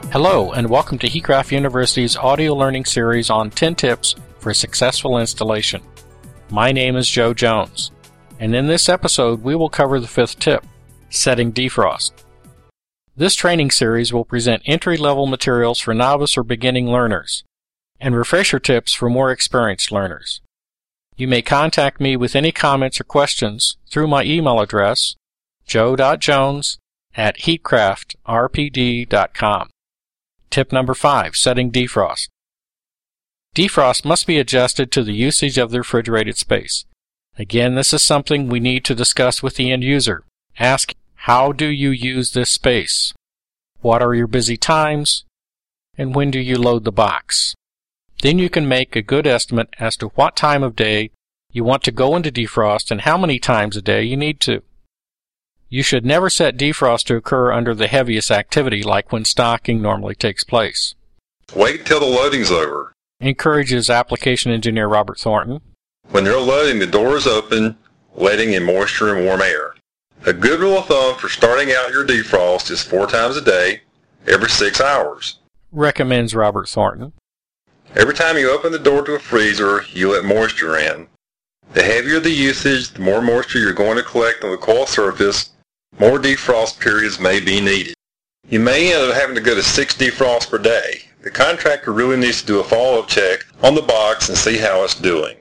Hello, and welcome to Heatcraft University's audio learning series on 10 tips for successful installation. My name is Joe Jones, and in this episode we will cover the 5th tip, setting defrost. This training series will present entry-level materials for novice or beginning learners, and refresher tips for more experienced learners. You may contact me with any comments or questions through my email address, joe.jones@heatcraftrpd.com. Tip number 5, setting defrost. Defrost must be adjusted to the usage of the refrigerated space. Again, this is something we need to discuss with the end user. Ask, how do you use this space? What are your busy times? And when do you load the box? Then you can make a good estimate as to what time of day you want to go into defrost and how many times a day you need to. You should never set defrost to occur under the heaviest activity like when stocking normally takes place. Wait till the loading's over, encourages application engineer Robert Thornton. When they're loading, the door is open, letting in moisture and warm air. A good rule of thumb for starting out your defrost is 4 times a day, every 6 hours, recommends Robert Thornton. Every time you open the door to a freezer, you let moisture in. The heavier the usage, the more moisture you're going to collect on the coil surface, more defrost periods may be needed. You may end up having to go to 6 defrosts per day. The contractor really needs to do a follow-up check on the box and see how it's doing.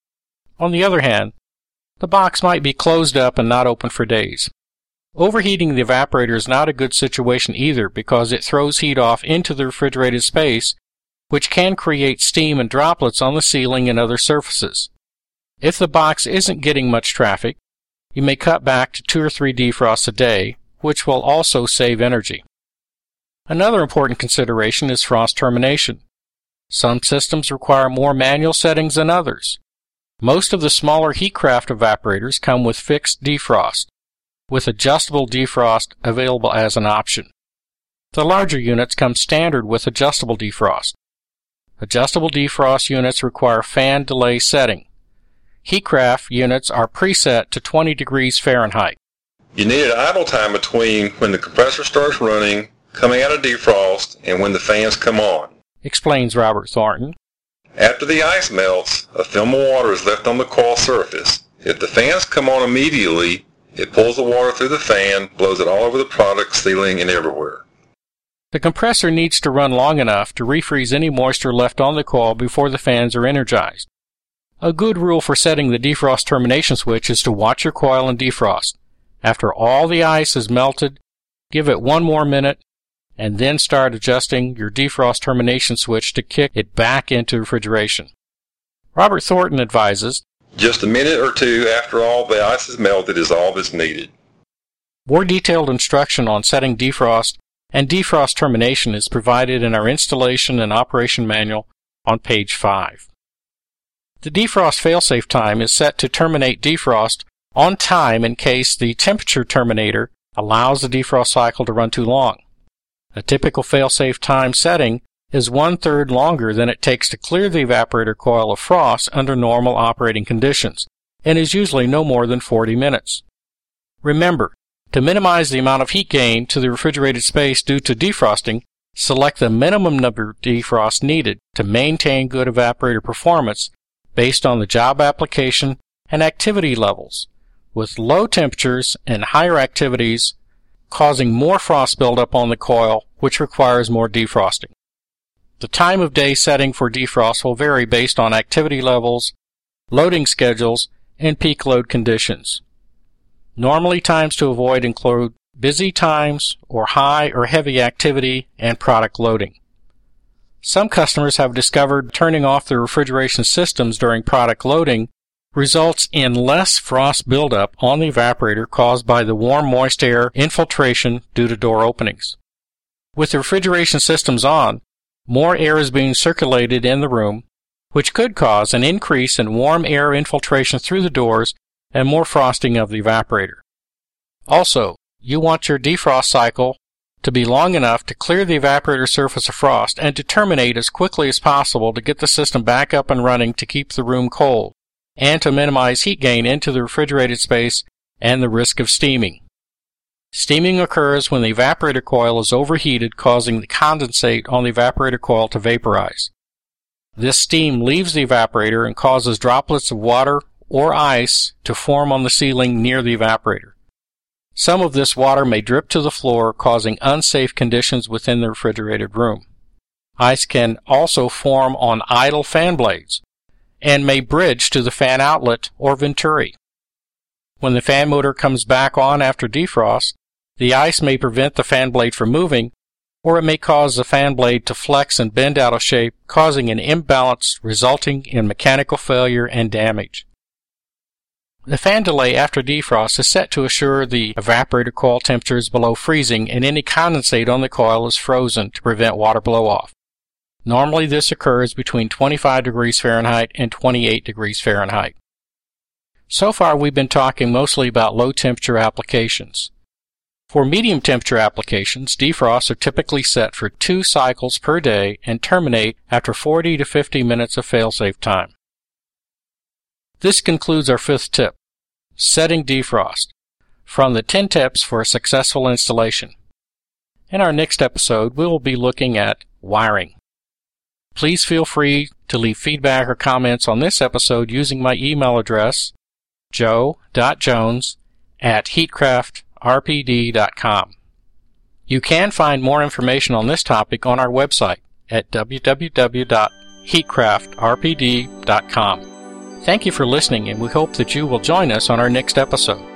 On the other hand, the box might be closed up and not open for days. Overheating the evaporator is not a good situation either because it throws heat off into the refrigerated space, which can create steam and droplets on the ceiling and other surfaces. If the box isn't getting much traffic, you may cut back to 2 or 3 defrosts a day, which will also save energy. Another important consideration is frost termination. Some systems require more manual settings than others. Most of the smaller Heatcraft evaporators come with fixed defrost, with adjustable defrost available as an option. The larger units come standard with adjustable defrost. Adjustable defrost units require fan delay setting. Heatcraft units are preset to 20 degrees Fahrenheit. You need an idle time between when the compressor starts running, coming out of defrost, and when the fans come on, explains Robert Thornton. After the ice melts, a film of water is left on the coil surface. If the fans come on immediately, it pulls the water through the fan, blows it all over the product, ceiling, and everywhere. The compressor needs to run long enough to refreeze any moisture left on the coil before the fans are energized. A good rule for setting the defrost termination switch is to watch your coil and defrost. After all the ice is melted, give it 1 more minute, and then start adjusting your defrost termination switch to kick it back into refrigeration. Robert Thornton advises, just a minute or 2 after all the ice is melted is all that's needed. More detailed instruction on setting defrost and defrost termination is provided in our installation and operation manual on page 5. The defrost failsafe time is set to terminate defrost on time in case the temperature terminator allows the defrost cycle to run too long. A typical failsafe time setting is 1/3 longer than it takes to clear the evaporator coil of frost under normal operating conditions, and is usually no more than 40 minutes. Remember, to minimize the amount of heat gain to the refrigerated space due to defrosting, select the minimum number of defrost needed to maintain good evaporator performance based on the job application and activity levels, with low temperatures and higher activities causing more frost buildup on the coil, which requires more defrosting. The time of day setting for defrost will vary based on activity levels, loading schedules, and peak load conditions. Normally, times to avoid include busy times or high or heavy activity and product loading. Some customers have discovered turning off the refrigeration systems during product loading results in less frost buildup on the evaporator caused by the warm, moist air infiltration due to door openings. With the refrigeration systems on, more air is being circulated in the room, which could cause an increase in warm air infiltration through the doors and more frosting of the evaporator. Also, you want your defrost cycle to be long enough to clear the evaporator surface of frost and to terminate as quickly as possible to get the system back up and running to keep the room cold, and to minimize heat gain into the refrigerated space and the risk of steaming. Steaming occurs when the evaporator coil is overheated, causing the condensate on the evaporator coil to vaporize. This steam leaves the evaporator and causes droplets of water or ice to form on the ceiling near the evaporator. Some of this water may drip to the floor, causing unsafe conditions within the refrigerated room. Ice can also form on idle fan blades and may bridge to the fan outlet or venturi. When the fan motor comes back on after defrost, the ice may prevent the fan blade from moving, or it may cause the fan blade to flex and bend out of shape, causing an imbalance resulting in mechanical failure and damage. The fan delay after defrost is set to assure the evaporator coil temperature is below freezing and any condensate on the coil is frozen to prevent water blow-off. Normally this occurs between 25 degrees Fahrenheit and 28 degrees Fahrenheit. So far we've been talking mostly about low temperature applications. For medium temperature applications, defrosts are typically set for 2 cycles per day and terminate after 40 to 50 minutes of failsafe time. This concludes our 5th tip, setting defrost, from the 10 tips for a successful installation. In our next episode, we will be looking at wiring. Please feel free to leave feedback or comments on this episode using my email address, joe.jones@heatcraftrpd.com. You can find more information on this topic on our website at www.heatcraftrpd.com. Thank you for listening, and we hope that you will join us on our next episode.